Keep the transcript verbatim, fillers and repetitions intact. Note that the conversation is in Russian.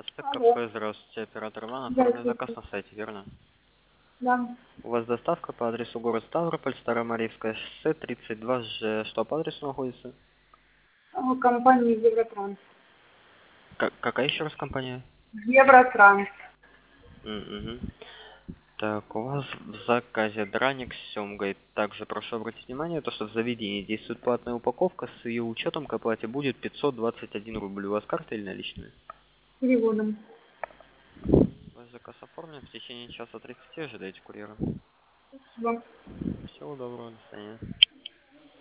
Алло, ТКП, здравствуйте, оператор Иван, оформлен здравствуйте. заказ на сайте, верно? Да. У вас доставка по адресу город Ставрополь, Старомарийское шоссе, тридцать два Ж. Что по адресу находится? А, Компания Евротранс. Как, какая еще раз компания? Евротранс. М, мгм. Так, у вас в заказе драник с семгой. Также прошу обратить внимание, то, что в заведении действует платная упаковка, с ее учетом к оплате будет пятьсот двадцать один рубль. У вас карта или наличные? Переводом. Ваш заказ оформлен, в течение часа тридцати ожидайте курьера. Спасибо. Всего доброго, до свидания.